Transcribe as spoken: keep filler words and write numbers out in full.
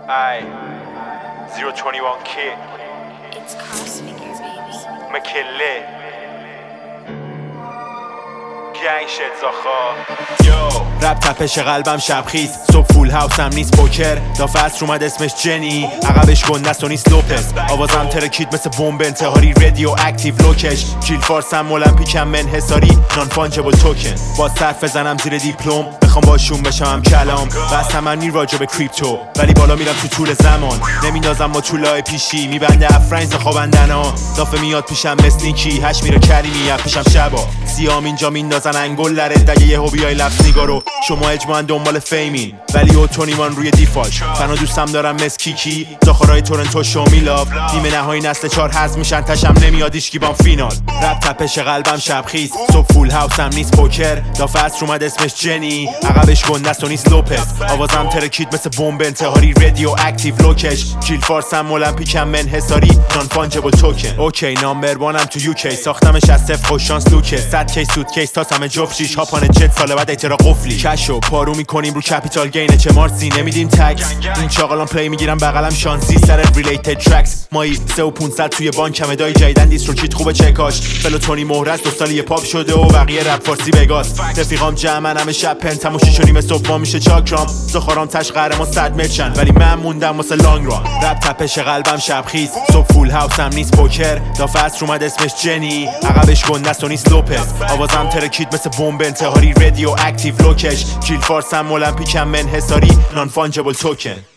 Aye, zero twenty-one kid. It's Crossfinger, baby. McKinley. Gang shit زاخا. Yo. رپ تپش قلبم شبخیز صبح فول هاوسم نیست پوکر دافع عصر اومد اسمش جنی عقبش گندست و نیست لوپز آوازم ترکید مثل بمب انتحاری رادیو اکتیو لوکش کیل فارسم المپیکم منحصاری نان فانجبل توکن با صرف بزنم زیر دیپلم بخوام باشون بشم هم کلام بس من نیر راجع به کریپتو ولی بالا میرم تو طول زمان نمینازم با طولای پیشی میبنده افرنز خوابندنا دافع میاد پیشم مسنیکی هش میره کریمی پیشم شبا سیام اینجا میندازن انگل لره دگه یه هوبیای لفظ نگارو شما اجماعاً دنبال فیمین ولی اوتونیمان روی دیفالت تنها دوستم دارم مس کیکی زاخارای تورنتو شو میلاف نیمه نهایی نسل چار حذف میشن تشم نمیاد ایشکی بام فینال رپ تپش قلبم شبخیز صبح فول هاوسم نیست پوکر دافع عصر اومد اسمش جنی عقبش گندست و نیست لوپز آوازم ترکید مثل بمب انتحاری رادیو اکتیو لوکش کیل فارسم المپیکم منحصاری نان فانجبل توکن اوکی نامبر وانم تو یوکی ساختمش از صفر خوش شانس لوکه صد کی سوت کیس تاسم جفت شیش هاپان جت سال بعد ایترا قفلی کشو پارو میکنیم رو کپیتال گین چه مارسی نمیدیم تکس این چاقالان پلی میگیرم بغلم شانسی سر ریلیتد ترکس مایی سه و پونصد توی بانکم ادای جیدن دیستروکیت خوبه چکاش فلوتونی مهرز دو سالی پاپ شده و بقیه رپ فارسی بگاز رفیقام جمعن همه شب پنتم و شیش و نیم صبح ما میشه چاکرام زخارام تش قهرمان صد مترشن ولی من موندم واسه لانگ ران رپ تپش قلبم شبخیز صبح فول هاوسم نیست پوکر دافع عصر اومد اسمش جنی عقبش گندست و نیست لوپز آوازم ترکید مثل بمب انتحاری رادیو اکتیو لوکش کیل فارسم المپیکم منحصاری نان فانجبل توکن